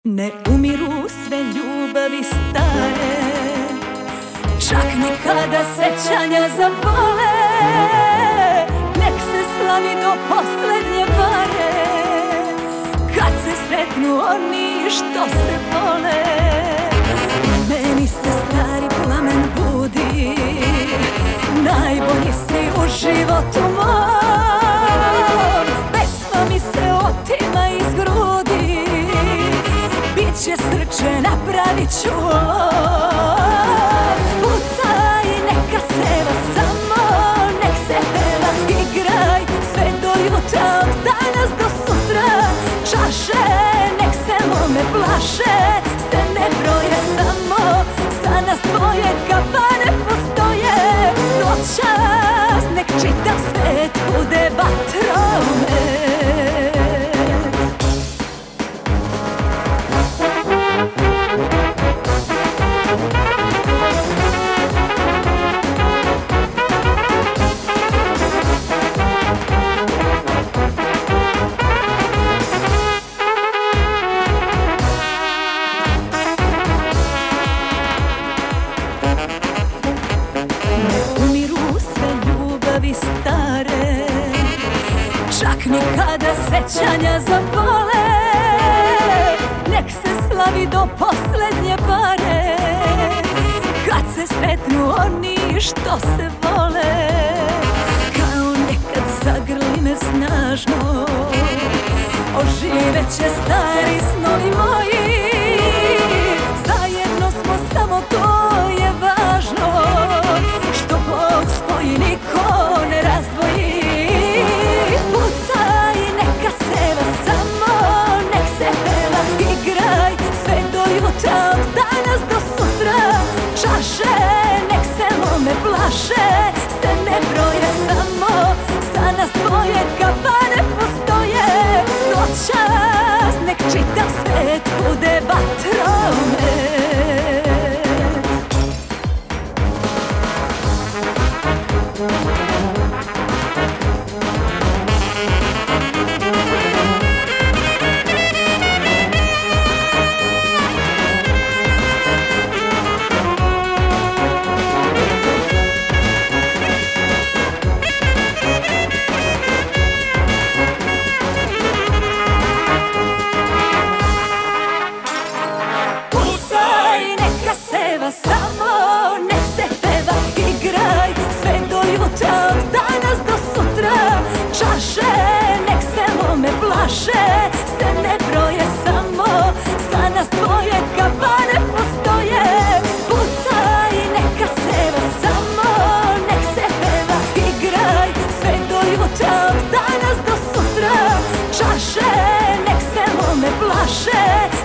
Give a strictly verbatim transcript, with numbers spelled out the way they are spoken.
Ne umiru sve ljubavi stare, čak ni kada sećanja zabole. Nek se slavi do poslednje pare, kad se sretnu oni što se vole. Meni se stari plamen budi, najbolji si u životu mom. Pesma mi se otima iz grudi, biće srce, napravit ću on. Pucaj, neka seva samo, nek se peva, igraj sve do jutra, od danas do sutra. Čaše, nek se lome plaše, se ne broje samo, za nas tvoje kafane postoje. Noćas, nek čitav svet bude vatromet. Stare, čak ni kada sećanja zabole. Nek se slavi do poslednje pare, kad se sretnu oni što se vole. Kao nekad zagrli me snažno, oživeće stari snovi moji. Zajedno smo, samo to je važno, što Bog spoji niko ne razdvoji. Pucaj, neka seva samo, nek se peva, igraj sve do jutra, od danas do sutra. Čaše, nek se lome plaše, se ne broje samo, za nas tvoje kafane postoje. Noćas, nek čitav svet bude vatromet. Samo nek se peva, igraj sve do jutra, od danas do sutra. Čaše, nek se lome plaše, se ne broje samo, za nas tvoje kafane postoje. Pucaj, neka seva samo, nek se peva, igraj sve do jutra, od danas do sutra. Čaše, nek se lome plaše,